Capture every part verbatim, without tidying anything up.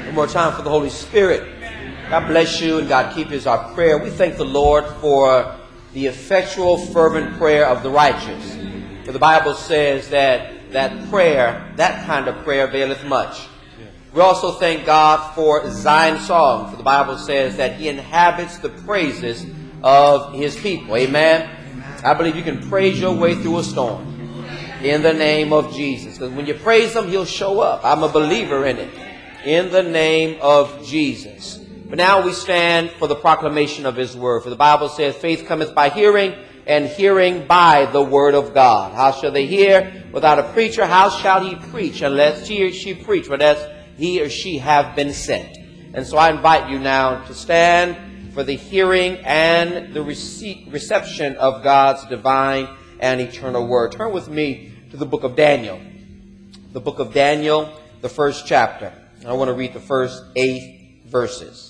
One more time for the Holy Spirit. God bless you and God keep you is our prayer. We thank the Lord for the effectual, fervent prayer of the righteous. For the Bible says that that prayer, that kind of prayer availeth much. We also thank God for Zion song. For the Bible says that he inhabits the praises of his people. Amen. I believe you can praise your way through a storm in the name of Jesus. Because when you praise him, he'll show up. I'm a believer in it. In the name of Jesus. But now we stand for the proclamation of his word. For the Bible says, faith cometh by hearing, and hearing by the word of God. How shall they hear without a preacher? How shall he preach unless he or she preach, unless he or she have been sent? And so I invite you now to stand for the hearing and the receipt, reception of God's divine and eternal word. Turn with me to the book of Daniel. The book of Daniel, the first chapter. I want to read the first eight verses.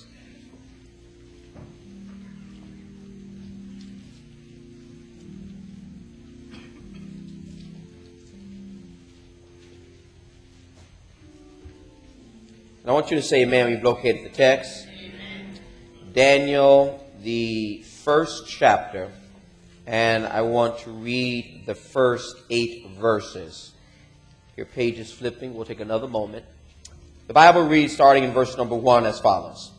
And I want you to say amen. We've located the text. Amen. Daniel, the first chapter. And I want to read the first eight verses. Your page is flipping. We'll take another moment. The Bible reads, starting in verse number one, as follows.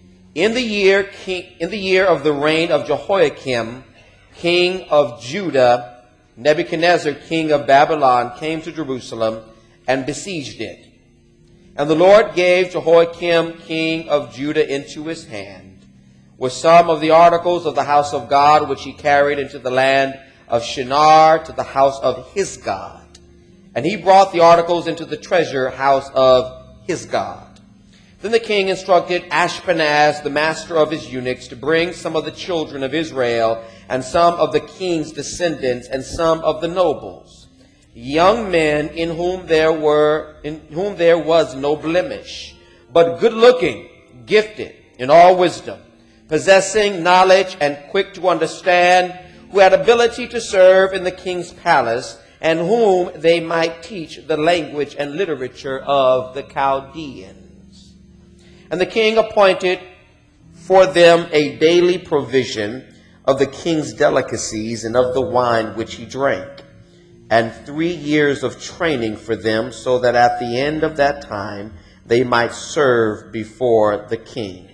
In the year, king, in the year of the reign of Jehoiakim, king of Judah, Nebuchadnezzar, king of Babylon, came to Jerusalem and besieged it. And the Lord gave Jehoiakim, king of Judah, into his hand, with some of the articles of the house of God, which he carried into the land of Shinar, to the house of his God. And he brought the articles into the treasure house of his God. Then the king instructed Ashpenaz, the master of his eunuchs, to bring some of the children of Israel, and some of the king's descendants, and some of the nobles, young men in whom there were in whom there was no blemish, but good looking, gifted in all wisdom, possessing knowledge and quick to understand, who had ability to serve in the king's palace, and whom they might teach the language and literature of the Chaldeans. And the king appointed for them a daily provision of the king's delicacies and of the wine which he drank, and three years of training for them, so that at the end of that time they might serve before the king.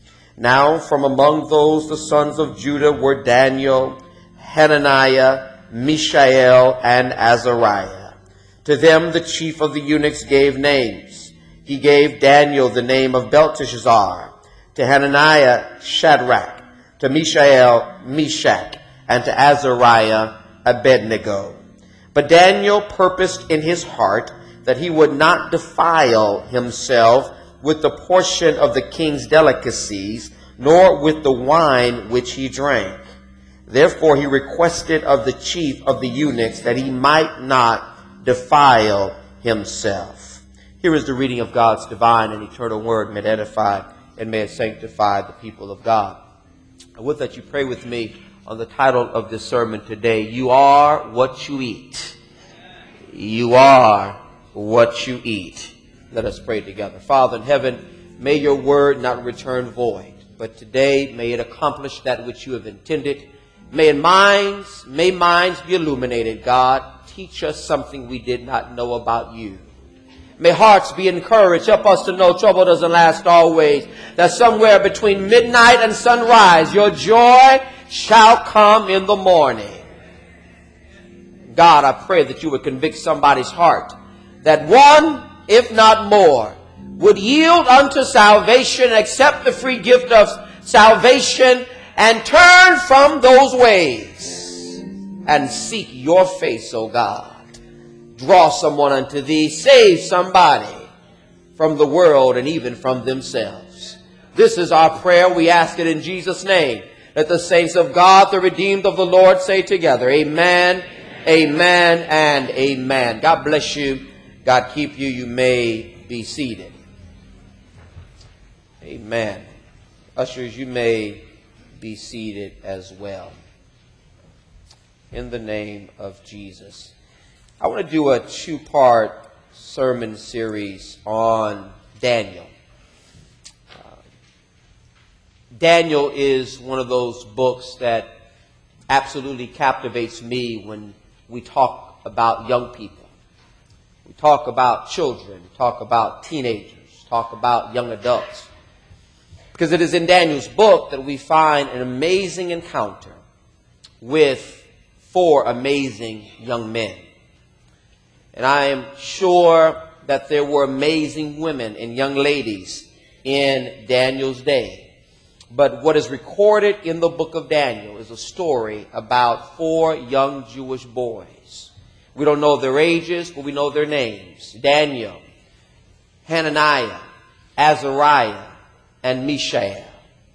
Now from among those the sons of Judah were Daniel, Hananiah, Mishael, and Azariah. To them the chief of the eunuchs gave names. He gave Daniel the name of Belteshazzar, to Hananiah Shadrach, to Mishael Meshach, and to Azariah Abednego. But Daniel purposed in his heart that he would not defile himself with the portion of the king's delicacies, nor with the wine which he drank. Therefore he requested of the chief of the eunuchs that he might not defile himself. Here is the reading of God's divine and eternal word. May it edify and may it sanctify the people of God. I would that you pray with me on the title of this sermon today. You are what you eat. You are what you eat. Let us pray together. Father in heaven, may your word not return void, but today may it accomplish that which you have intended. May minds, may minds be illuminated, God. Teach us something we did not know about you. May hearts be encouraged. Help us to know trouble doesn't last always. That somewhere between midnight and sunrise, your joy shall come in the morning. God, I pray that you would convict somebody's heart, that one, if not more, would yield unto salvation, accept the free gift of salvation, and turn from those ways and seek your face, O God. Draw someone unto thee. Save somebody from the world and even from themselves. This is our prayer. We ask it in Jesus' name. Let the saints of God, the redeemed of the Lord, say together, amen, amen, and amen. God bless you. God keep you. You may be seated. Amen. Ushers, you may be seated as well. In the name of Jesus. I want to do a two-part sermon series on Daniel. Daniel is one of those books that absolutely captivates me when we talk about young people. We talk about children, talk about teenagers, talk about young adults. Because it is in Daniel's book that we find an amazing encounter with four amazing young men. And I am sure that there were amazing women and young ladies in Daniel's day. But what is recorded in the book of Daniel is a story about four young Jewish boys. We don't know their ages, but we know their names. Daniel, Hananiah, Azariah, and Mishael.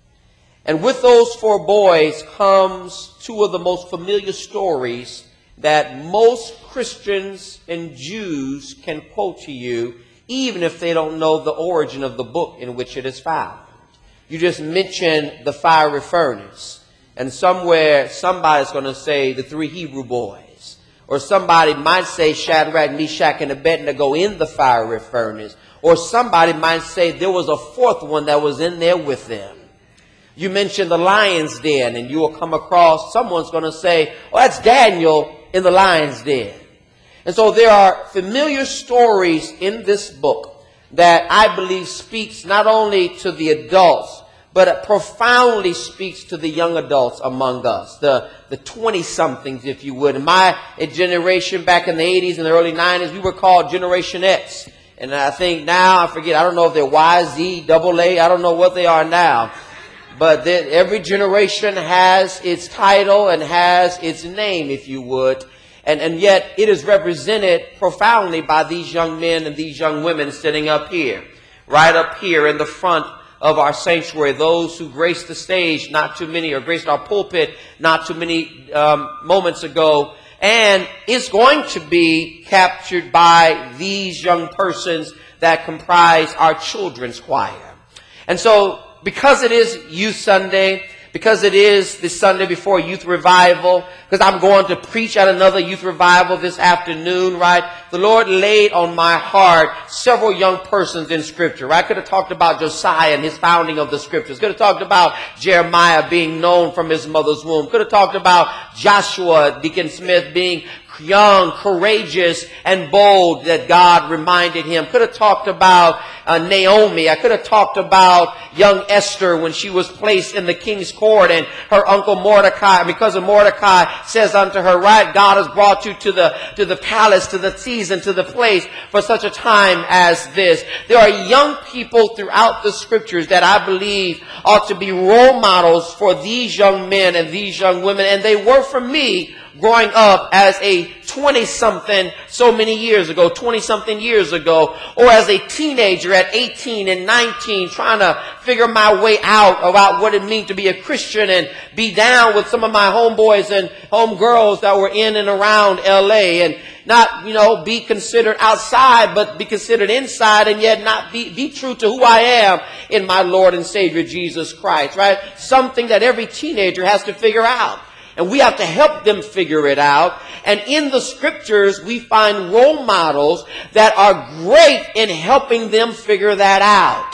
And with those four boys comes two of the most familiar stories that most Christians and Jews can quote to you, even if they don't know the origin of the book in which it is found. You just mention the fiery furnace, and somewhere somebody's going to say the three Hebrew boys. Or somebody might say Shadrach, Meshach, and Abednego in the fiery furnace. Or somebody might say there was a fourth one that was in there with them. You mention the lion's den, and you will come across someone's going to say, oh, that's Daniel in the lion's den. And so there are familiar stories in this book that I believe speaks not only to the adults, but it profoundly speaks to the young adults among us, the the twenty-somethings, if you would. In my generation back in the eighties and the early nineties, we were called Generation X. And I think now, I forget, I don't know if they're Y, Z, double A, I don't know what they are now. But every generation has its title and has its name, if you would. And, and yet it is represented profoundly by these young men and these young women sitting up here, right up here in the front of our sanctuary, those who graced the stage not too many, or graced our pulpit not too many um, moments ago. And it's going to be captured by these young persons that comprise our children's choir. And so, because it is Youth Sunday, because it is the Sunday before Youth Revival, because I'm going to preach at another Youth Revival this afternoon, right? The Lord laid on my heart several young persons in Scripture, right? I could have talked about Josiah and his founding of the Scriptures. Could have talked about Jeremiah being known from his mother's womb. Could have talked about Joshua, Deacon Smith, being young, courageous, and bold that God reminded him. Could have talked about uh, Naomi. I could have talked about young Esther when she was placed in the king's court, and her uncle Mordecai, because of Mordecai, says unto her, right, God has brought you to the to the palace, to the season, to the place for such a time as this. There are young people throughout the Scriptures that I believe ought to be role models for these young men and these young women, and they were for me growing up as a twenty-something so many years ago, twenty-something years ago, or as a teenager at eighteen and nineteen, trying to figure my way out about what it means to be a Christian and be down with some of my homeboys and homegirls that were in and around L A, and not, you know, be considered outside, but be considered inside, and yet not be, be true to who I am in my Lord and Savior Jesus Christ, right? Something that every teenager has to figure out. And we have to help them figure it out. And in the Scriptures, we find role models that are great in helping them figure that out.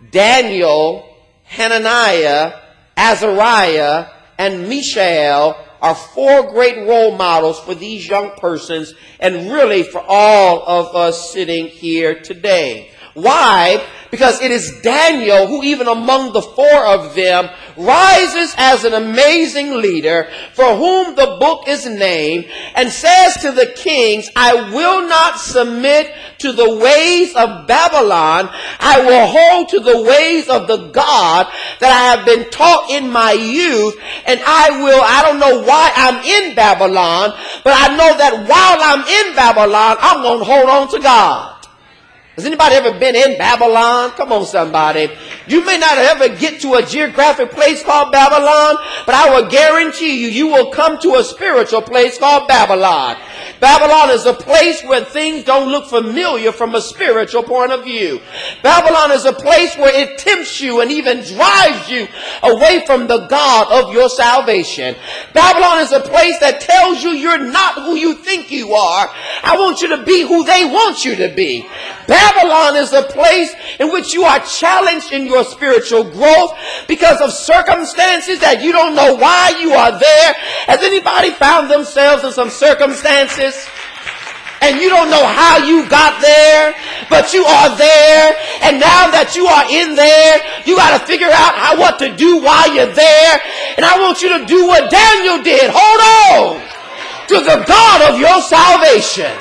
Daniel, Hananiah, Azariah, and Mishael are four great role models for these young persons, and really for all of us sitting here today. Why? Because it is Daniel who, even among the four of them, rises as an amazing leader for whom the book is named, and says to the kings, I will not submit to the ways of Babylon. I will hold to the ways of the God that I have been taught in my youth. And I will, I don't know why I'm in Babylon, but I know that while I'm in Babylon, I'm going to hold on to God. Has anybody ever been in Babylon? Come on, somebody. You may not ever get to a geographic place called Babylon, but I will guarantee you, you will come to a spiritual place called Babylon. Babylon is a place where things don't look familiar from a spiritual point of view. Babylon is a place where it tempts you and even drives you away from the God of your salvation. Babylon is a place that tells you you're not who you think you are. I want you to be who they want you to be. Babylon Babylon is a place in which you are challenged in your spiritual growth because of circumstances that you don't know why you are there. Has anybody found themselves in some circumstances and you don't know how you got there, but you are there, and now that you are in there, you got to figure out how what to do while you're there. And I want you to do what Daniel did. Hold on to the God of your salvation.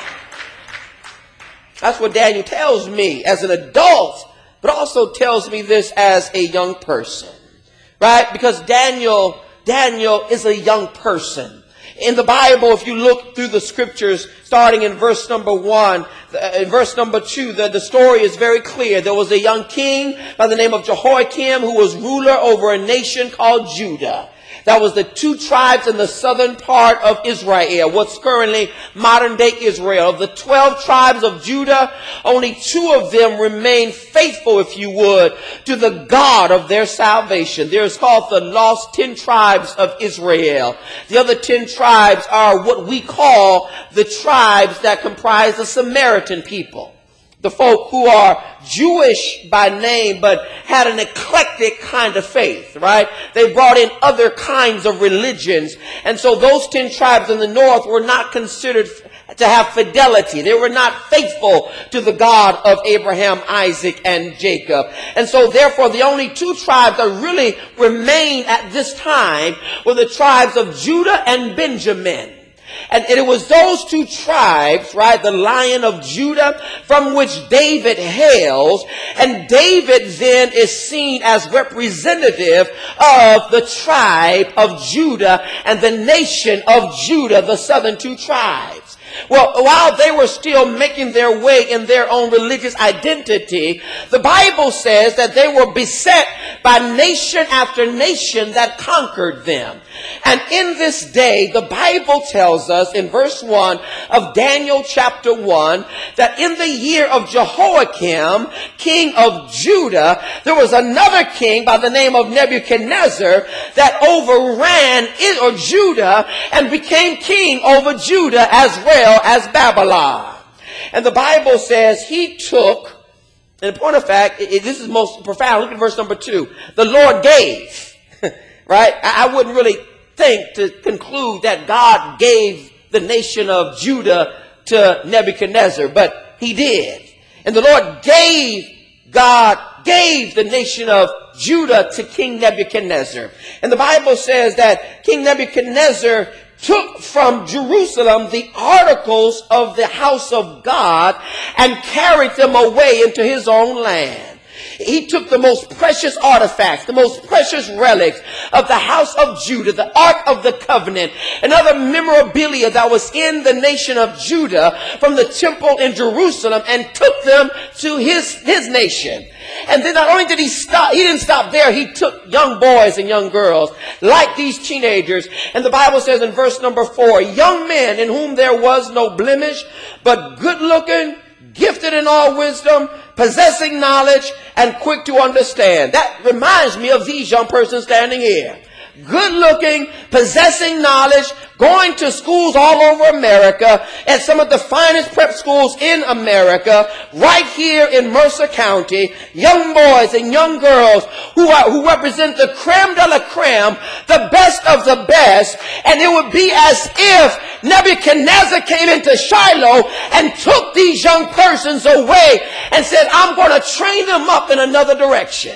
That's what Daniel tells me as an adult, but also tells me this as a young person, right? Because Daniel, Daniel is a young person. In the Bible, if you look through the scriptures, starting in verse number one, in verse number two, the, the story is very clear. There was a young king by the name of Jehoiakim who was ruler over a nation called Judah. That was the two tribes in the southern part of Israel, what's currently modern day Israel. Of the twelve tribes of Judah, only two of them remain faithful, if you would, to the God of their salvation. There's called the lost ten tribes of Israel. The other ten tribes are what we call the tribes that comprise the Samaritan people. The folk who are Jewish by name, but had an eclectic kind of faith, right? They brought in other kinds of religions. And so those ten tribes in the north were not considered to have fidelity. They were not faithful to the God of Abraham, Isaac, and Jacob. And so therefore the only two tribes that really remained at this time were the tribes of Judah and Benjamin. And it was those two tribes, right, the Lion of Judah, from which David hails. And David then is seen as representative of the tribe of Judah and the nation of Judah, the southern two tribes. Well, while they were still making their way in their own religious identity, the Bible says that they were beset by nation after nation that conquered them. And in this day, the Bible tells us in verse one of Daniel chapter one, that in the year of Jehoiakim, king of Judah, there was another king by the name of Nebuchadnezzar that overran it, or Judah, and became king over Judah as well as Babylon. And the Bible says he took, and in point of fact, it, it, this is most profound. Look at verse number two. The Lord gave, right? I, I wouldn't really think to conclude that God gave the nation of Judah to Nebuchadnezzar, but he did. And the Lord gave, God gave the nation of Judah to King Nebuchadnezzar. And the Bible says that King Nebuchadnezzar took from Jerusalem the articles of the house of God and carried them away into his own land. He took the most precious artifacts, the most precious relics of the house of Judah, the Ark of the Covenant, and other memorabilia that was in the nation of Judah from the temple in Jerusalem, and took them to his, his nation. And then not only did he stop, he didn't stop there. He took young boys and young girls like these teenagers. And the Bible says in verse number four, young men in whom there was no blemish, but good looking, gifted in all wisdom, possessing knowledge, and quick to understand. That reminds me of these young persons standing here. Good looking, possessing knowledge, going to schools all over America, at some of the finest prep schools in America, right here in Mercer County, young boys and young girls who are, who represent the creme de la creme, the best of the best. And it would be as if Nebuchadnezzar came into Shiloh and took these young persons away and said, I'm going to train them up in another direction.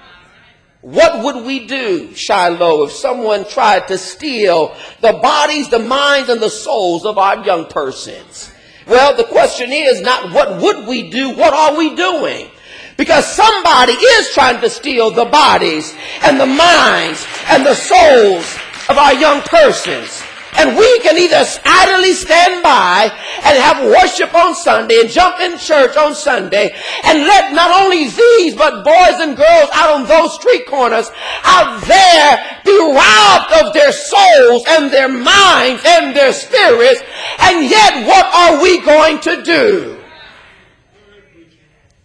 What would we do, Shiloh, if someone tried to steal the bodies, the minds, and the souls of our young persons? Well, the question is not what would we do, what are we doing? Because somebody is trying to steal the bodies and the minds and the souls of our young persons. And we can either idly stand by and have worship on Sunday and jump in church on Sunday and let not only these but boys and girls out on those street corners out there be robbed of their souls and their minds and their spirits. And yet what are we going to do?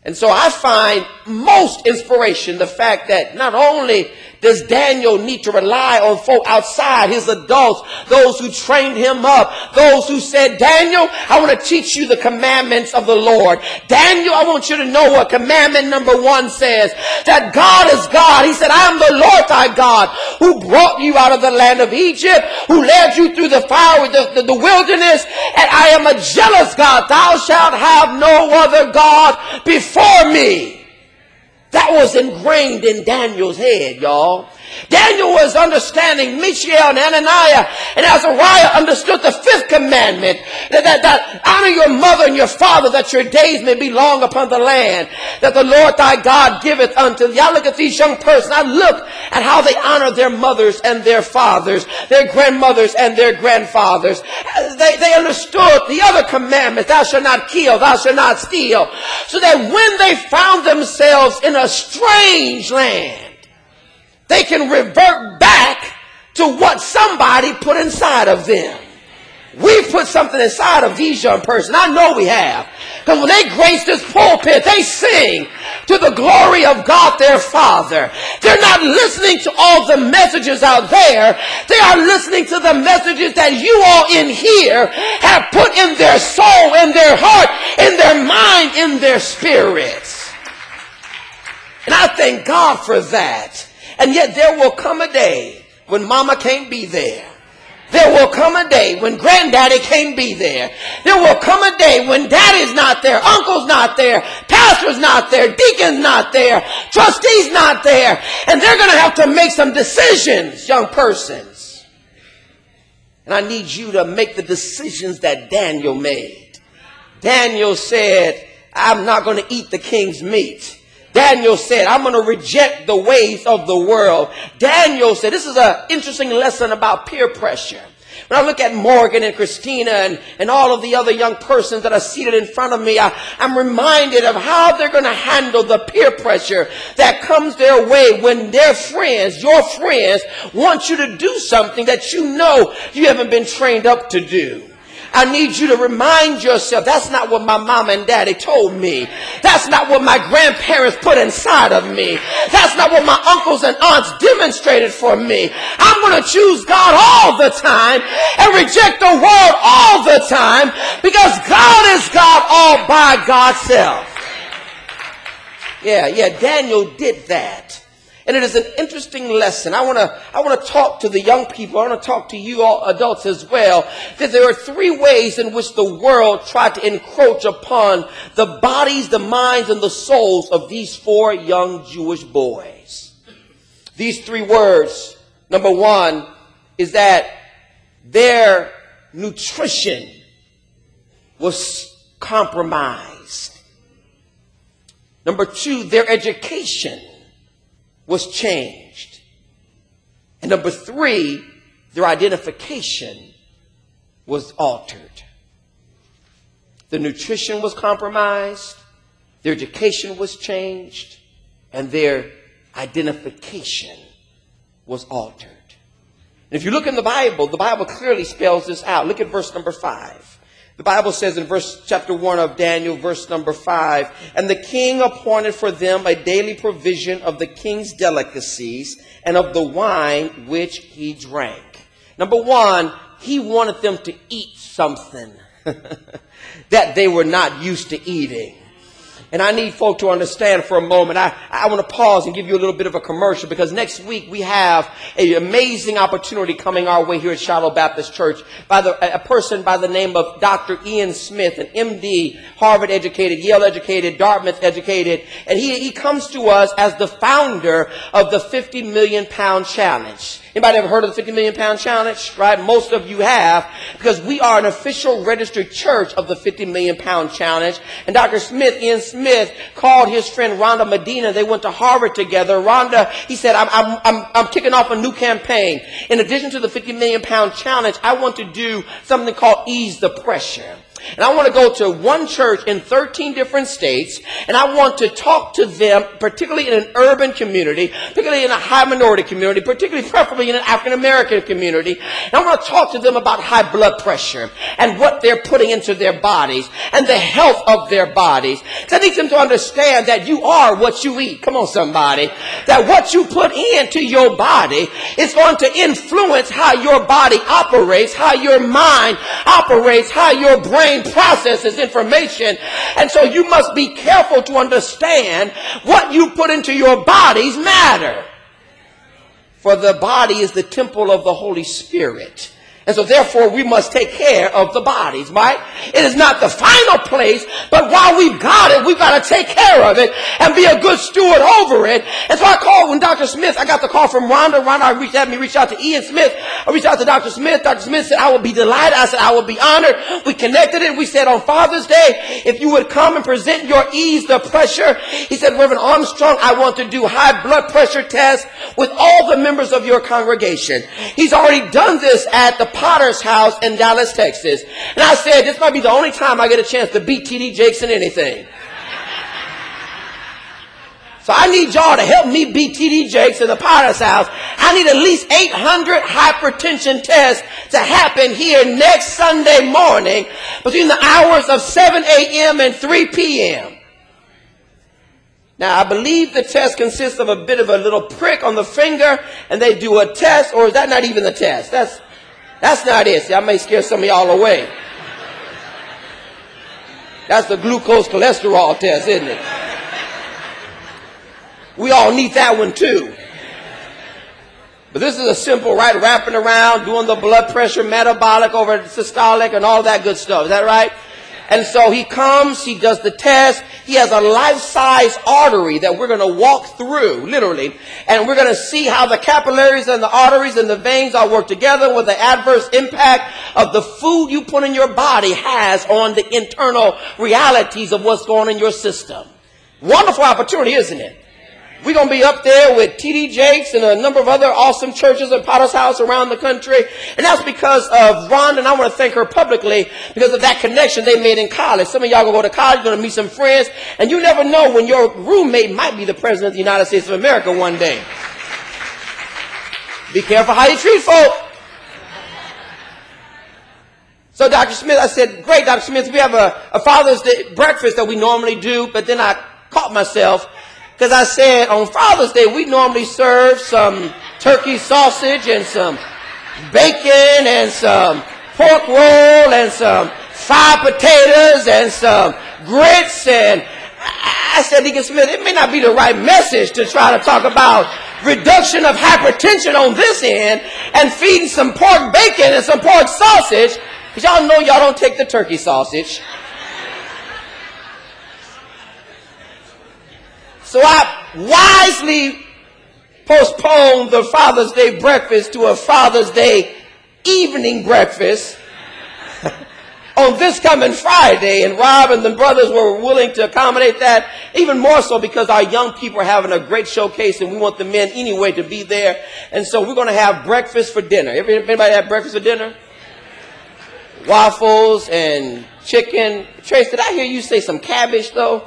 And so I find most inspiration the fact that not only does Daniel need to rely on folk outside, his adults, those who trained him up, those who said, Daniel, I want to teach you the commandments of the Lord. Daniel, I want you to know what commandment number one says, that God is God. He said, I am the Lord thy God who brought you out of the land of Egypt, who led you through the fire, the, the, the wilderness, and I am a jealous God. Thou shalt have no other God before me. That was ingrained in Daniel's head, y'all. Daniel was understanding. Mishael and Ananiah and Azariah understood the fifth commandment, that, that, that honor your mother and your father, that your days may be long upon the land that the Lord thy God giveth unto thee. I look at these young persons. I look at how they honor their mothers and their fathers, their grandmothers and their grandfathers. They, they understood the other commandments, thou shalt not kill, thou shalt not steal, so that when they found themselves in a strange land, they can revert back to what somebody put inside of them. We've put something inside of these young persons. I know we have. Because when they grace this pulpit, they sing to the glory of God their Father. They're not listening to all the messages out there. They are listening to the messages that you all in here have put in their soul, in their heart, in their mind, in their spirits. And I thank God for that. And yet there will come a day when mama can't be there. There will come a day when granddaddy can't be there. There will come a day when daddy's not there, uncle's not there, pastor's not there, deacon's not there, trustee's not there. And they're going to have to make some decisions, young persons. And I need you to make the decisions that Daniel made. Daniel said, I'm not going to eat the king's meat. Daniel said, I'm going to reject the ways of the world. Daniel said, this is an interesting lesson about peer pressure. When I look at Morgan and Christina and, and all of the other young persons that are seated in front of me, I, I'm reminded of how they're going to handle the peer pressure that comes their way when their friends, your friends, want you to do something that you know you haven't been trained up to do. I need you to remind yourself, that's not what my mom and daddy told me. That's not what my grandparents put inside of me. That's not what my uncles and aunts demonstrated for me. I'm going to choose God all the time and reject the world all the time, because God is God all by God's self. Yeah, yeah, Daniel did that. And it is an interesting lesson. I want to I want to talk to the young people. I want to talk to you all adults as well. That there are three ways in which the world tried to encroach upon the bodies, the minds, and the souls of these four young Jewish boys. These three words. Number one is that their nutrition was compromised. Number two, their education was changed. And number three, their identification was altered. The nutrition was compromised, their education was changed, and their identification was altered. And if you look in the Bible, the Bible clearly spells this out. Look at verse number five. The Bible says in verse chapter one of Daniel, verse number five, and the king appointed for them a daily provision of the king's delicacies and of the wine which he drank. Number one, he wanted them to eat something that they were not used to eating. And I need folk to understand for a moment. I, I want to pause and give you a little bit of a commercial, because next week we have an amazing opportunity coming our way here at Shiloh Baptist Church by the, a person by the name of Doctor Ian Smith, an M D, Harvard educated, Yale educated, Dartmouth educated. And he, he comes to us as the founder of the fifty million pound challenge. Anybody ever heard of the fifty million pound challenge? Right? Most of you have, because we are an official registered church of the fifty million pound challenge. And Doctor Smith, Ian Smith, called his friend Rhonda Medina. They went to Harvard together. Rhonda, he said, I'm, I'm, I'm, I'm kicking off a new campaign. In addition to the fifty million pound challenge, I want to do something called Ease the Pressure. And I want to go to one church in thirteen different states, and I want to talk to them, particularly in an urban community, particularly in a high minority community, particularly preferably in an African American community. And I want to talk to them about high blood pressure and what they're putting into their bodies and the health of their bodies. So I need them to understand that you are what you eat. Come on, somebody. That what you put into your body is going to influence how your body operates, how your mind operates, how your brain processes information. And so you must be careful to understand what you put into your bodies matter. For the body is the temple of the Holy Spirit. And so therefore we must take care of the bodies, right? It is not the final place, but while we've got it, we've got to take care of it and be a good steward over it. And so I called when Doctor Smith, I got the call from Rhonda. Rhonda reached out to me, reached out to Ian Smith. I reached out to Doctor Smith. Doctor Smith said, I would be delighted. I said, I would be honored. We connected it. We said on Father's Day, if you would come and present your ease, the pressure. He said, Reverend Armstrong, I want to do high blood pressure tests with all the members of your congregation. He's already done this at the Potter's house in Dallas, Texas. And I said, this might be the only time I get a chance to beat T D Jakes in anything. So I need y'all to help me beat T D Jakes in the Potter's house. I need at least eight hundred hypertension tests to happen here next Sunday morning between the hours of seven a.m. and three p.m. Now, I believe the test consists of a bit of a little prick on the finger, and they do a test, or is that not even the test? That's That's not it. See, I may scare some of y'all away. That's the glucose cholesterol test, isn't it? We all need that one too. But this is a simple, right? Wrapping around, doing the blood pressure, metabolic over systolic and all that good stuff. Is that right? And so he comes, he does the test. He has a life-size artery that we're going to walk through, literally. And we're going to see how the capillaries and the arteries and the veins all work together, what the adverse impact of the food you put in your body has on the internal realities of what's going on in your system. Wonderful opportunity, isn't it? We're going to be up there with T D Jakes and a number of other awesome churches at Potter's House around the country. And that's because of Rhonda, and I want to thank her publicly because of that connection they made in college. Some of y'all going to go to college, going to meet some friends, and you never know when your roommate might be the President of the United States of America one day. Be careful how you treat folk. So Doctor Smith, I said, great, Doctor Smith, we have a, a Father's Day breakfast that we normally do, but then I caught myself. Because I said on Father's Day, we normally serve some turkey sausage and some bacon and some pork roll and some fried potatoes and some grits. And I said, Deacon Smith, it may not be the right message to try to talk about reduction of hypertension on this end and feeding some pork bacon and some pork sausage. Because y'all know y'all don't take the turkey sausage. So I wisely postponed the Father's Day breakfast to a Father's Day evening breakfast on this coming Friday. And Rob and the brothers were willing to accommodate that, even more so because our young people are having a great showcase and we want the men anyway to be there. And so we're going to have breakfast for dinner. Everybody have breakfast for dinner? Waffles and chicken. Trace, did I hear you say some cabbage though?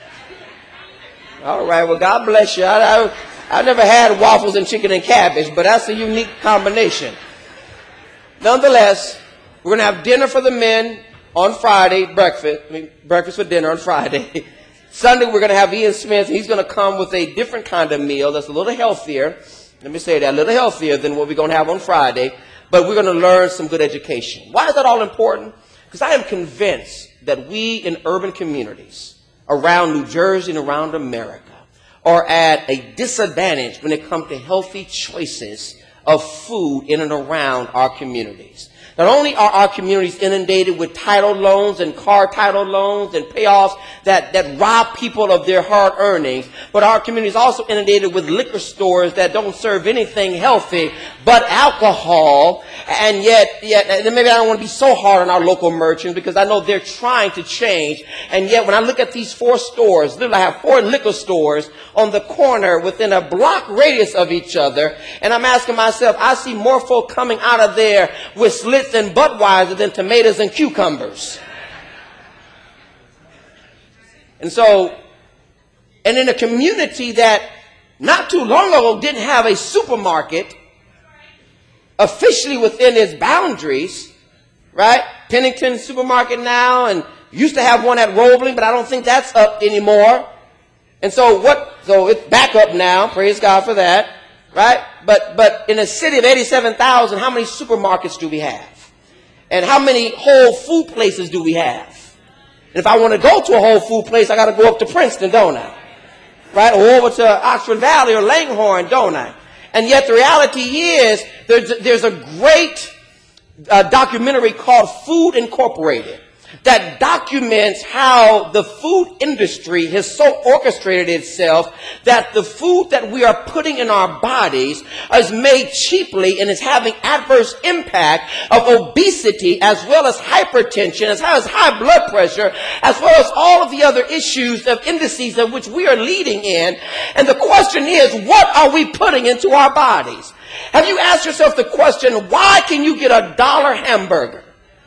All right, well, God bless you. I, I, I've never had waffles and chicken and cabbage, but that's a unique combination. Nonetheless, we're going to have dinner for the men on Friday, breakfast, I mean, breakfast for dinner on Friday. Sunday, we're going to have Ian Smith. He's going to come with a different kind of meal that's a little healthier. Let me say that, a little healthier than what we're going to have on Friday, but we're going to learn some good education. Why is that all important? Because I am convinced that we in urban communities around New Jersey and around America are at a disadvantage when it comes to healthy choices of food in and around our communities. Not only are our communities inundated with title loans and car title loans and payoffs that, that rob people of their hard earnings, but our community is also inundated with liquor stores that don't serve anything healthy but alcohol. And yet, yet and maybe I don't want to be so hard on our local merchants because I know they're trying to change. And yet when I look at these four stores, literally I have four liquor stores on the corner within a block radius of each other. And I'm asking myself, I see more folk coming out of there with slits and Budweiser than tomatoes and cucumbers. And so, and in a community that not too long ago didn't have a supermarket officially within its boundaries, right? Pennington Supermarket now, and used to have one at Roebling, but I don't think that's up anymore. And so what, so it's back up now, praise God for that, right? But, but in a city of eighty-seven thousand, how many supermarkets do we have? And how many Whole Food places do we have? And if I want to go to a Whole Food place, I got to go up to Princeton, don't I? Right? Or over to Oxford Valley or Langhorne, don't I? And yet the reality is there's, there's a great uh, documentary called Food Incorporated that documents how the food industry has so orchestrated itself that the food that we are putting in our bodies is made cheaply and is having adverse impact of obesity as well as hypertension, as well as high blood pressure, as well as all of the other issues of indices of which we are leading in. And the question is, what are we putting into our bodies? Have you asked yourself the question, why can you get a dollar hamburger?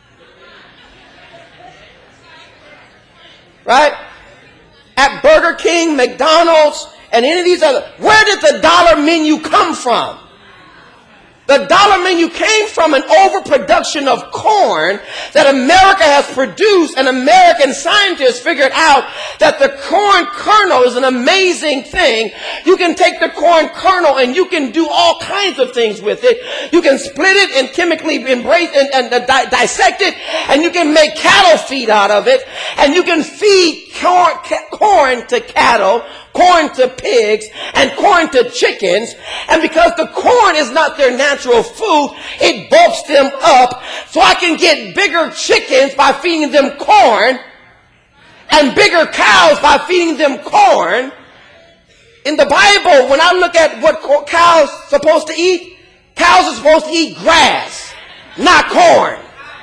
Right? At Burger King, McDonald's, and any of these other, where did the dollar menu come from? The dollar menu came from an overproduction of corn that America has produced, and American scientists figured out that the corn kernel is an amazing thing. You can take the corn kernel and you can do all kinds of things with it. You can split it and chemically embrace and, and uh, di- dissect it, and you can make cattle feed out of it, and you can feed corn, ca- corn to cattle, corn to pigs, and corn to chickens. And because the corn is not their natural food, it bulks them up. So I can get bigger chickens by feeding them corn and bigger cows by feeding them corn. In the Bible, when I look at what cows are supposed to eat, cows are supposed to eat grass, not corn.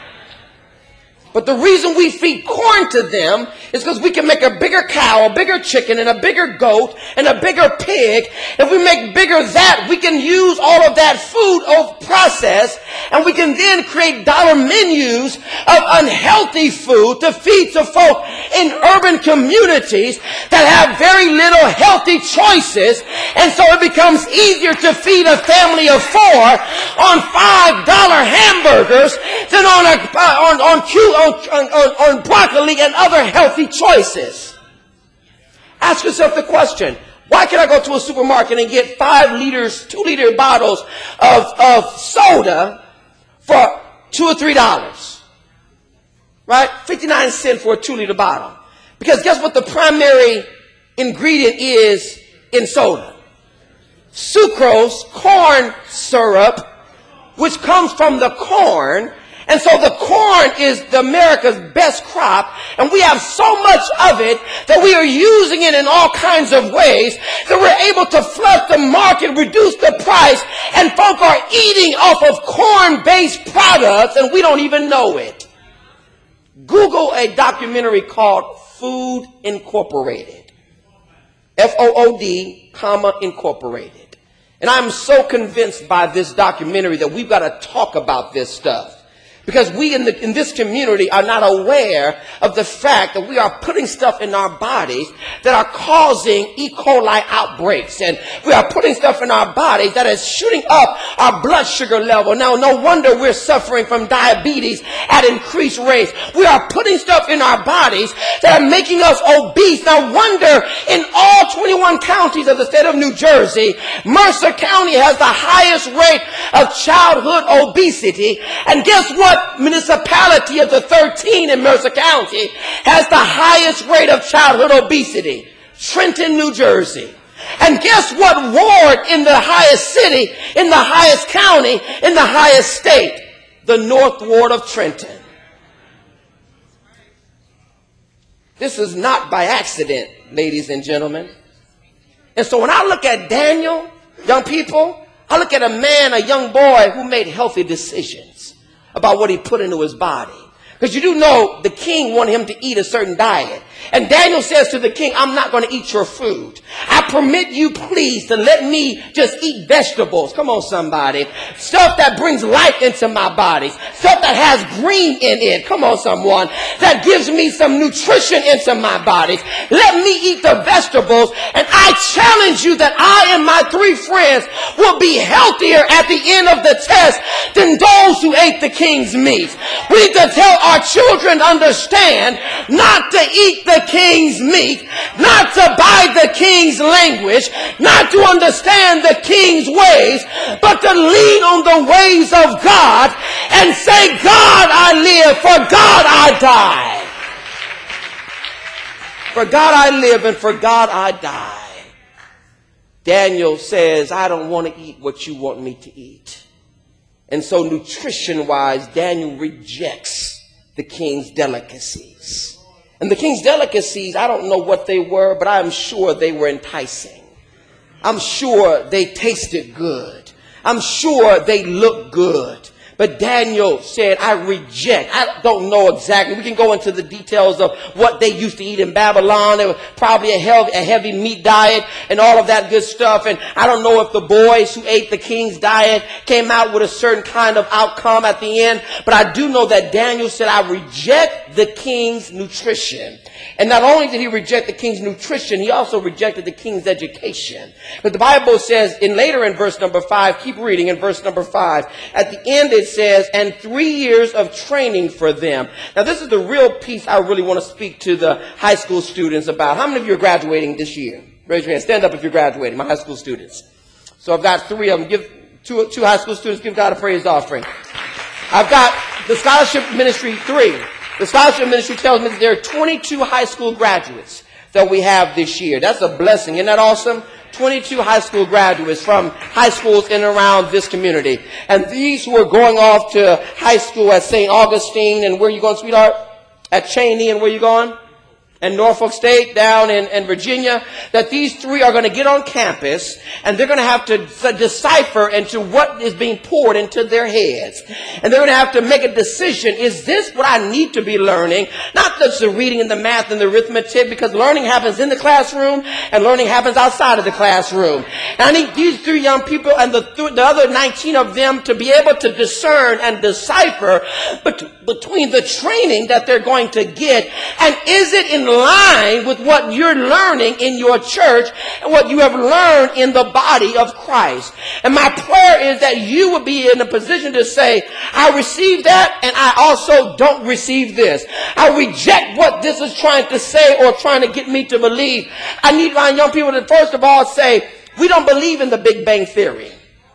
But the reason we feed corn to them is because we can make a bigger cow, a bigger chicken, and a bigger goat, and a bigger pig. If we make bigger that, we can use all of that food of process, and we can then create dollar menus of unhealthy food to feed to folk in urban communities that have very little healthy choices. And so it becomes easier to feed a family of four on five dollar hamburgers than on a uh, on on Q. On, on, on broccoli and other healthy choices. Ask yourself the question, why can I go to a supermarket and get five liters, two liter bottles of, of soda for two or three dollars? Right? fifty-nine cents for a two liter bottle. Because guess what the primary ingredient is in soda? Sucrose, corn syrup, which comes from the corn. And so the corn is the America's best crop, and we have so much of it that we are using it in all kinds of ways that we're able to flood the market, reduce the price, and folk are eating off of corn-based products, and we don't even know it. Google a documentary called Food Incorporated. F O O D, comma, Incorporated. And I'm so convinced by this documentary that we've got to talk about this stuff. Because we in, the, in this community are not aware of the fact that we are putting stuff in our bodies that are causing E. coli outbreaks. And we are putting stuff in our bodies that is shooting up our blood sugar level. Now, no wonder we're suffering from diabetes at increased rates. We are putting stuff in our bodies that are making us obese. Now, wonder in all twenty-one counties of the state of New Jersey, Mercer County has the highest rate of childhood obesity. And guess what? Municipality of the thirteen in Mercer County has the highest rate of childhood obesity? Trenton, New Jersey. And guess what ward in the highest city, in the highest county, in the highest state? The North Ward of Trenton. This is not by accident, ladies and gentlemen. And so when I look at Daniel, young people, I look at a man, a young boy who made healthy decisions about what he put into his body. Because you do know the king wanted him to eat a certain diet. And Daniel says to the king, I'm not going to eat your food. I permit you, please, to let me just eat vegetables. Come on, somebody. Stuff that brings life into my body. Stuff that has green in it. Come on, someone. That gives me some nutrition into my body. Let me eat the vegetables. And I challenge you that I and my three friends will be healthier at the end of the test than those who ate the king's meat. We need to tell our children to understand not to eat the king's meat, not to buy the king's language, not to understand the king's ways, but to lean on the ways of God and say, God I live, for God I die. For God I live and for God I die. Daniel says, I don't want to eat what you want me to eat. And so nutrition-wise, Daniel rejects the king's delicacies. And the king's delicacies, I don't know what they were, but I'm sure they were enticing. I'm sure they tasted good. I'm sure they looked good. But Daniel said, I reject. I don't know exactly. We can go into the details of what they used to eat in Babylon. It was probably a heavy, a heavy meat diet and all of that good stuff. And I don't know if the boys who ate the king's diet came out with a certain kind of outcome at the end. But I do know that Daniel said, I reject the king's nutrition. And not only did he reject the king's nutrition, he also rejected the king's education. But the Bible says in later in verse number five, keep reading in verse number five, at the end it says, and three years of training for them. Now this is the real piece I really want to speak to the high school students about. How many of you are graduating this year? Raise your hand. Stand up if you're graduating, my high school students. So I've got three of them. Give two, two high school students, give God a praise offering. I've got the scholarship ministry three. The scholarship ministry tells me that there are twenty-two high school graduates that we have this year. That's a blessing. Isn't that awesome? twenty-two high school graduates from high schools in and around this community. And these who are going off to high school at Saint Augustine, and where are you going, sweetheart? At Cheney, and where are you going? And Norfolk State down in, in Virginia, that these three are going to get on campus and they're going to have to decipher into what is being poured into their heads. And they're going to have to make a decision. Is this what I need to be learning? Not just the reading and the math and the arithmetic, because learning happens in the classroom and learning happens outside of the classroom. And I need these three young people and the, th- the other nineteen of them to be able to discern and decipher bet- between the training that they're going to get, and is it in line with what you're learning in your church and what you have learned in the body of Christ. And my prayer is that you will be in a position to say, I receive that and I also don't receive this. I reject what this is trying to say or trying to get me to believe. I need my young people to first of all say, we don't believe in the Big Bang Theory.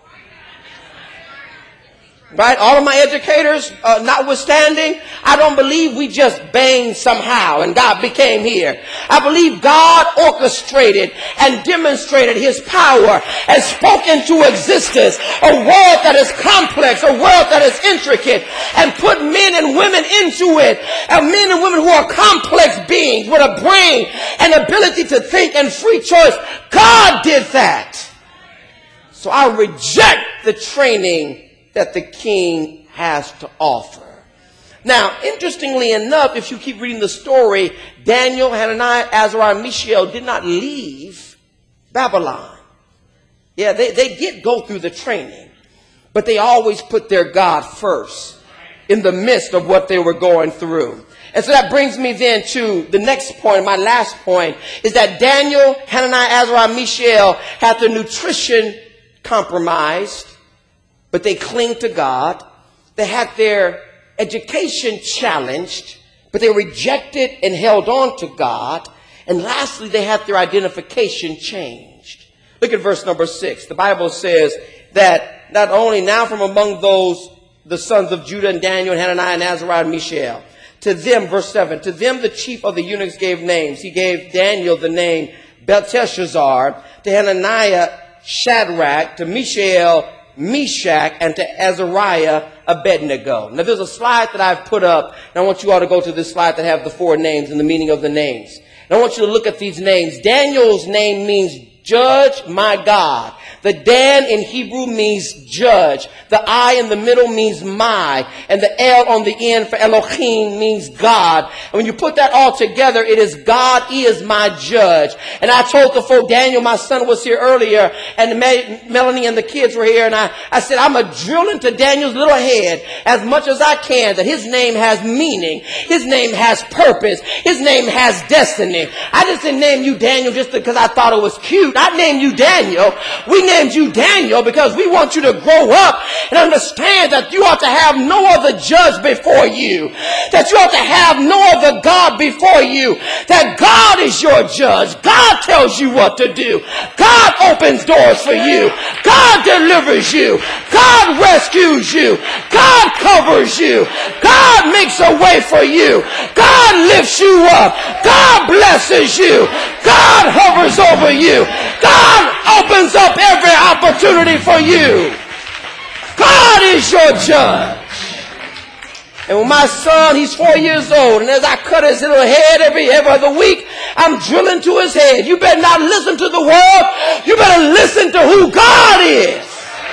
Right? All of my educators, uh, notwithstanding, I don't believe we just banged somehow and God became here. I believe God orchestrated and demonstrated his power and spoke into existence a world that is complex, a world that is intricate, and put men and women into it. And men and women who are complex beings with a brain and ability to think and free choice. God did that. So I reject the training that the king has to offer. Now, interestingly enough, if you keep reading the story, Daniel, Hananiah, Azariah, and Mishael did not leave Babylon. Yeah, they, they did go through the training, but they always put their God first in the midst of what they were going through. And so that brings me then to the next point, my last point, is that Daniel, Hananiah, Azariah, and Mishael had their nutrition compromised, but they cling to God. They had their education challenged, but they rejected and held on to God. And lastly, they had their identification changed. Look at verse number six. The Bible says that not only now from among those, the sons of Judah and Daniel and Hananiah and Azariah and Mishael, to them, verse seven, to them the chief of the eunuchs gave names. He gave Daniel the name Belteshazzar, to Hananiah Shadrach, to Mishael Meshach, and to Azariah Abednego. Now there's a slide that I've put up, and I want you all to go to this slide that have the four names and the meaning of the names. And I want you to look at these names. Daniel's name means judge my God. The Dan in Hebrew means judge. The I in the middle means my. And the L on the end for Elohim means God. And when you put that all together, it is God is my judge. And I told the folk, Daniel, my son, was here earlier, and Melanie and the kids were here, and I, I said, I'm going to drill into Daniel's little head as much as I can that his name has meaning. His name has purpose. His name has destiny. I just didn't name you Daniel just because I thought it was cute. I named you Daniel. We named you Daniel because we want you to grow up and understand that you ought to have no other judge before you, that you ought to have no other God before you, that God is your judge. God tells you what to do. God opens doors for you. God delivers you. God rescues you. God covers you. God makes a way for you. God lifts you up. God blesses you. God hovers over you. God opens up every opportunity for you. God is your judge. And when my son, he's four years old, and as I cut his little head every, every other week, I'm drilling to his head. You better not listen to the world. You better listen to who God is.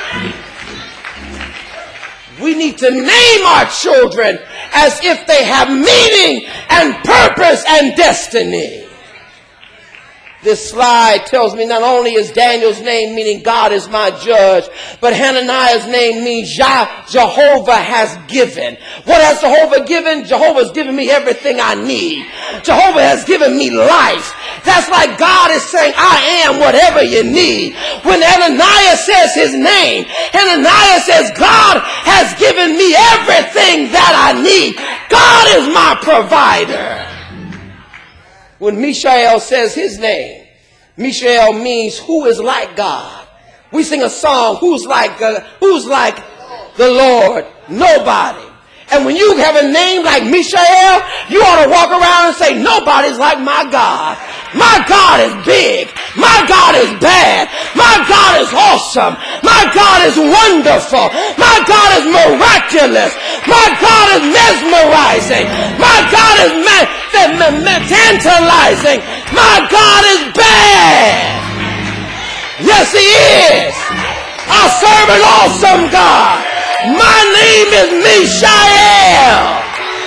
We need to name our children as if they have meaning and purpose and destiny. This slide tells me not only is Daniel's name meaning God is my judge, but Hananiah's name means Jah, Jehovah has given. What has Jehovah given? Jehovah has given me everything I need. Jehovah has given me life. That's like God is saying, I am whatever you need. When Hananiah says his name, Hananiah says, God has given me everything that I need. God is my provider. When Mishael says his name, Mishael means who is like God. We sing a song, who's like uh, who's like the Lord? Nobody. And when you have a name like Mishael, you ought to walk around and say, nobody's like my God. My God is big. My God is bad. My God is awesome. My God is wonderful. My God is miraculous. My God is mesmerizing. My God is ma- ma- ma- tantalizing. My God is bad. Yes, he is. I serve an awesome God. My name is Mishael.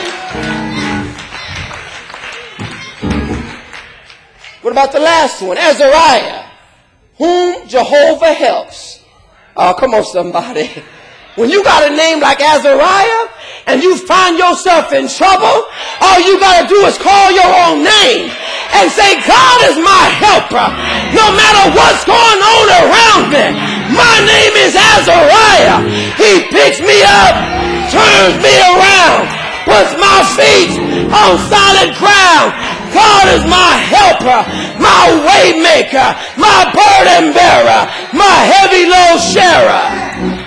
What about the last one? Azariah, whom Jehovah helps. Oh, come on, somebody. When you got a name like Azariah and you find yourself in trouble, all you got to do is call your own name and say, God is my helper. No matter what's going on around me, my name is Azariah. He picks me up, turns me around, puts my feet on solid ground. God is my helper, my way maker, my burden bearer, my heavy load sharer.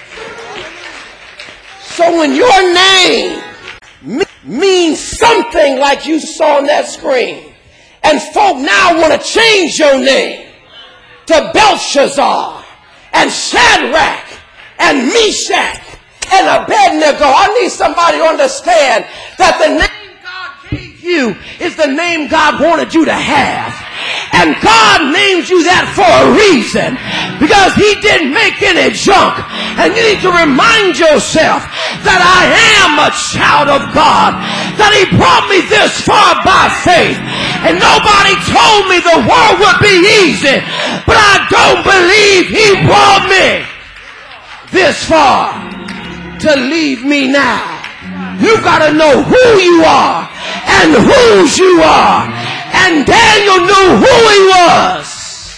So when your name means something like you saw on that screen, and folk now want to change your name to Belshazzar and Shadrach and Meshach and Abednego, I need somebody to understand that the name you is the name God wanted you to have. And God named you that for a reason, because he didn't make any junk. And you need to remind yourself that I am a child of God, that he brought me this far by faith. And nobody told me the world would be easy, but I don't believe he brought me this far to leave me now. You got to know who you are and whose you are. And Daniel knew who he was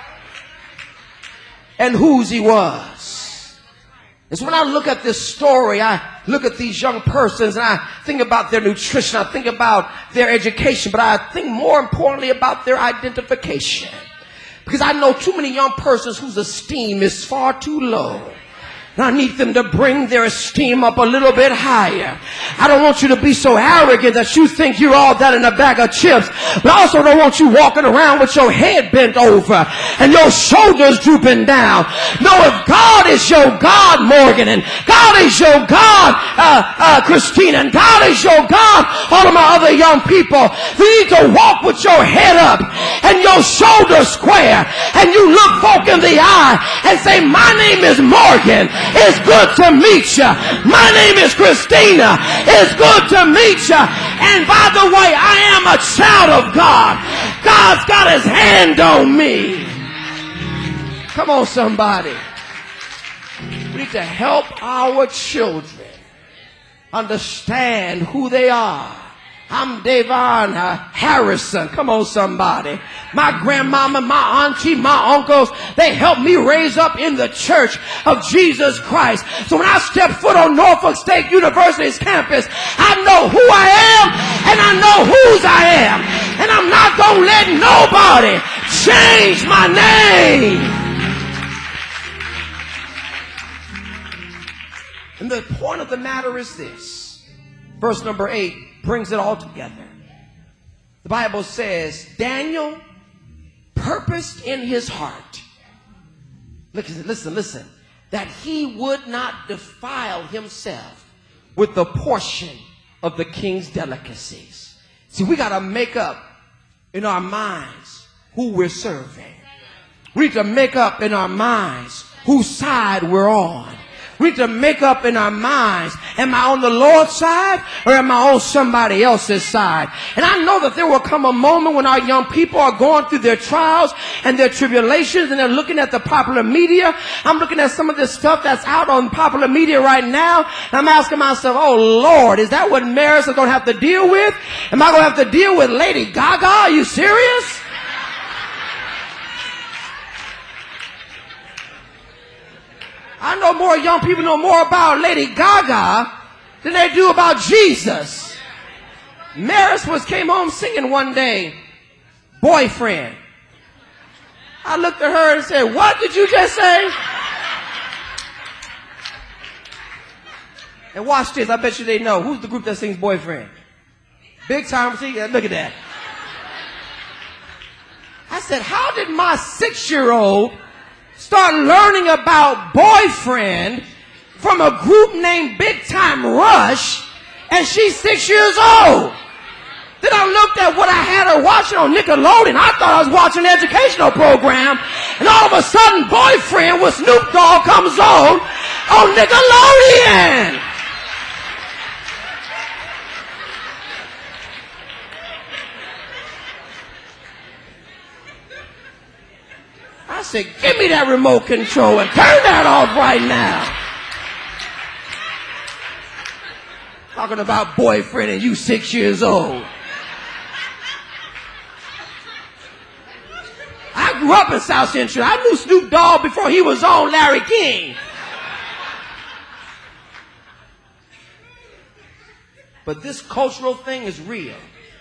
and whose he was. And so when I look at this story, I look at these young persons and I think about their nutrition. I think about their education, but I think more importantly about their identification. Because I know too many young persons whose esteem is far too low. And I need them to bring their esteem up a little bit higher. I don't want you to be so arrogant that you think you're all that in a bag of chips. But I also don't want you walking around with your head bent over and your shoulders drooping down. No, if God is your God, Morgan, and God is your God, uh, uh, Christina, and God is your God, all of my other young people, you need to walk with your head up and your shoulders square, and you look folk in the eye and say, my name is Morgan. It's good to meet you. My name is Christina. It's good to meet you. And by the way, I am a child of God. God's got his hand on me. Come on, somebody. We need to help our children understand who they are. I'm Davon uh, Harrison. Come on, somebody. My grandmama, my auntie, my uncles, they helped me raise up in the church of Jesus Christ. So when I step foot on Norfolk State University's campus, I know who I am and I know whose I am. And I'm not going to let nobody change my name. And the point of the matter is this. Verse number eight brings it all together. The Bible says, Daniel purposed in his heart, listen, listen, listen, that he would not defile himself with the portion of the king's delicacies. See, we got to make up in our minds who we're serving. We need to make up in our minds whose side we're on. We need to make up in our minds, am I on the Lord's side or am I on somebody else's side? And I know that there will come a moment when our young people are going through their trials and their tribulations and they're looking at the popular media. I'm looking at some of this stuff that's out on popular media right now. And I'm asking myself, oh Lord, is that what Maris is going to have to deal with? Am I going to have to deal with Lady Gaga? Are you serious? I know more young people know more about Lady Gaga than they do about Jesus. Maris was came home singing one day, Boyfriend. I looked at her and said, what did you just say? And watch this. I bet you they know. Who's the group that sings Boyfriend? Big Time. See, look at that. I said, how did my six-year-old start learning about Boyfriend from a group named Big Time Rush, and she's six years old? Then I looked at what I had her watching on Nickelodeon. I thought I was watching an educational program, and all of a sudden Boyfriend with Snoop Dogg comes on on Nickelodeon. I said, give me that remote control and turn that off right now. Talking about Boyfriend and you six years old. I grew up in South Central. I knew Snoop Dogg before he was on Larry King. But this cultural thing is real.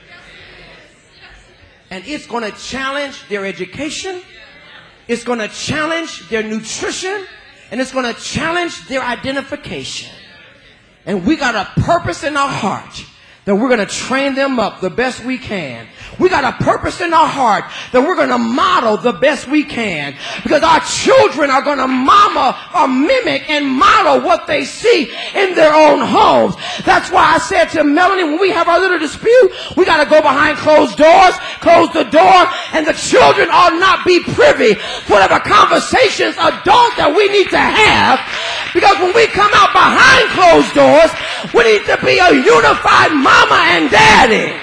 And it's going to challenge their education. It's going to challenge their nutrition, and it's going to challenge their identification. And we got a purpose in our heart that we're going to train them up the best we can. We got a purpose in our heart that we're going to model the best we can, because our children are going to mama or mimic and model what they see in their own homes. That's why I said to Melanie, when we have our little dispute, we got to go behind closed doors, close the door, and the children ought not be privy to whatever conversations adult that we need to have, because when we come out behind closed doors, we need to be a unified mama and daddy.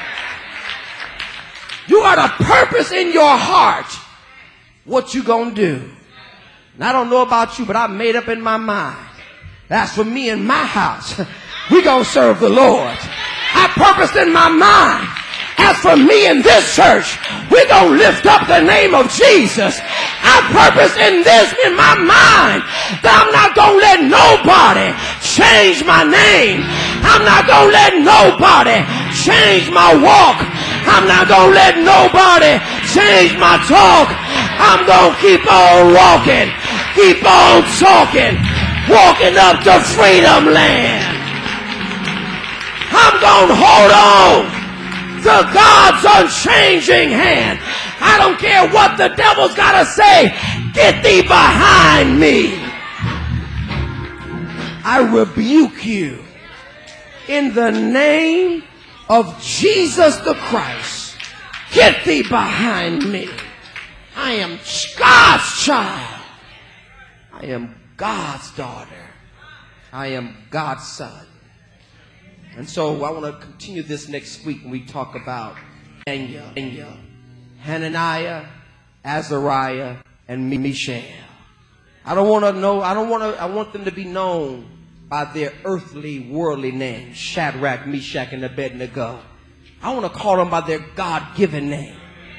You got a purpose in your heart. What you gonna do? And I don't know about you, but I made up in my mind. That's for me and my house. We gonna serve the Lord. I purposed in my mind. As for me in this church, we're going to lift up the name of Jesus. I purpose in this in my mind that I'm not going to let nobody change my name. I'm not going to let nobody change my walk. I'm not going to let nobody change my talk. I'm going to keep on walking, keep on talking, walking up to freedom land. I'm going to hold on to God's unchanging hand. I don't care what the devil's got to say. Get thee behind me. I rebuke you in the name of Jesus the Christ. Get thee behind me. I am God's child. I am God's daughter. I am God's son. And so I want to continue this next week when we talk about Daniel, Daniel, Hananiah, Azariah, and Mishael. I don't want to know, I don't want to, I want them to be known by their earthly, worldly names, Shadrach, Meshach, and Abednego. I want to call them by their God-given name.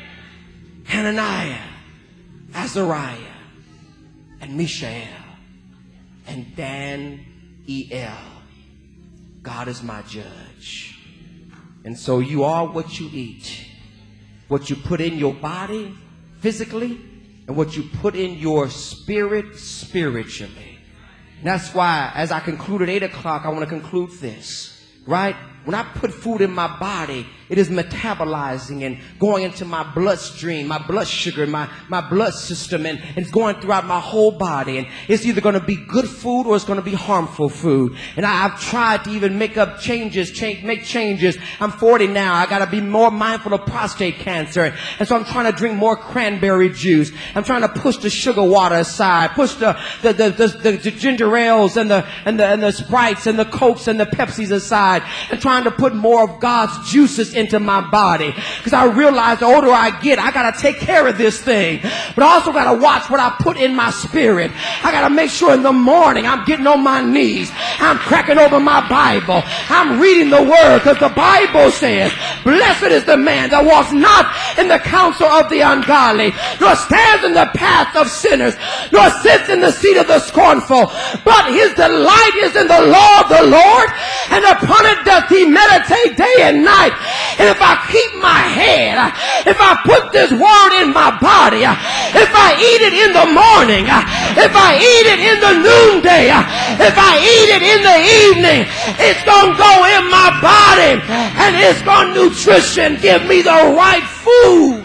Hananiah, Azariah, and Mishael, and Daniel. God is my judge. And so you are what you eat. What you put in your body physically, and what you put in your spirit spiritually. And that's why, as I conclude at eight o'clock, I want to conclude this, right? When I put food in my body, it is metabolizing and going into my bloodstream, my blood sugar, my, my blood system, and, and it's going throughout my whole body. And it's either going to be good food or it's going to be harmful food. And I, I've tried to even make up changes, change, make changes. I'm forty now. I got to be more mindful of prostate cancer. And so I'm trying to drink more cranberry juice. I'm trying to push the sugar water aside, push the, the, the, the, the, the ginger ales and the, and the, and the Sprites and the Cokes and the Pepsis aside, and trying to put more of God's juices into my body. Because I realize the older I get, I got to take care of this thing. But I also got to watch what I put in my spirit. I got to make sure in the morning I'm getting on my knees. I'm cracking open my Bible. I'm reading the word, because the Bible says, blessed is the man that walks not in the counsel of the ungodly, nor stands in the path of sinners, nor sits in the seat of the scornful. But his delight is in the law of the Lord, and upon it doth he meditate day and night. And if I keep my head, if I put this word in my body, if I eat it in the morning, if I eat it in the noonday, if I eat it in the evening, it's going to go in my body, and it's going to nutrition give me the right food.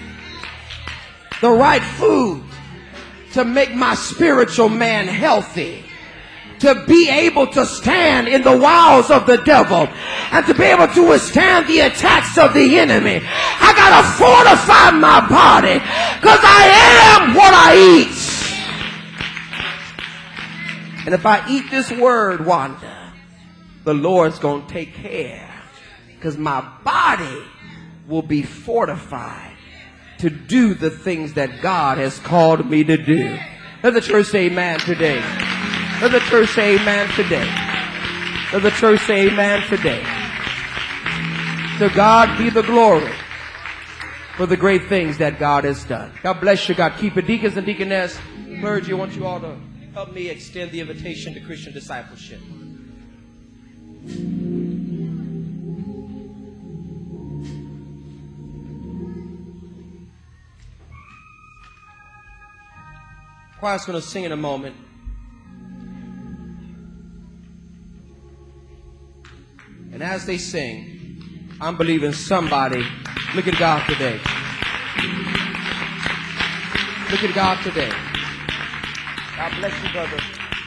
The right food to make my spiritual man healthy, to be able to stand in the wiles of the devil, and to be able to withstand the attacks of the enemy. I gotta fortify my body, because I am what I eat. And if I eat this word, Wanda, the Lord's gonna take care, because my body will be fortified to do the things that God has called me to do. Let the church say amen today. Let the church say amen today. Let the church say amen today. To God be the glory for the great things that God has done. God bless you. God keep it. Deacons and deaconess, clergy, I want you all to help me extend the invitation to Christian discipleship. Choir's going to sing in a moment. And as they sing, I'm believing somebody, look at God today. Look at God today. God bless you, brother.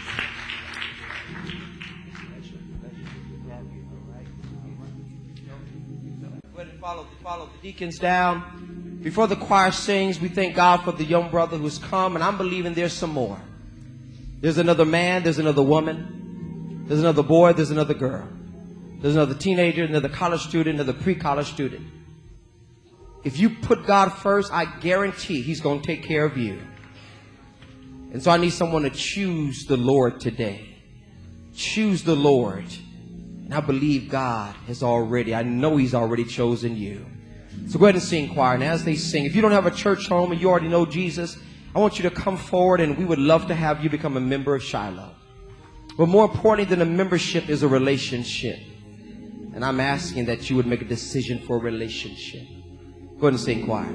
Go ahead and follow, follow the deacons down. Before the choir sings, we thank God for the young brother who's come, and I'm believing there's some more. There's another man, there's another woman, there's another boy, there's another girl. There's another teenager, another college student, another pre-college student. If you put God first, I guarantee He's going to take care of you. And so I need someone to choose the Lord today. Choose the Lord. And I believe God has already, I know He's already chosen you. So go ahead and sing, choir. And as they sing, if you don't have a church home and you already know Jesus, I want you to come forward, and we would love to have you become a member of Shiloh. But more importantly than a membership is a relationship. And I'm asking that you would make a decision for a relationship. Go ahead and sing, choir.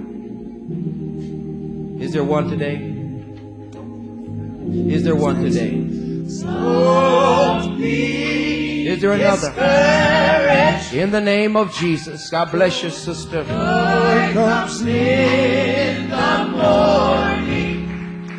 Is there one today? Is there one today? Don't be Is there another? discouraged. In the name of Jesus. God bless you, sister. Joy comes in the morning.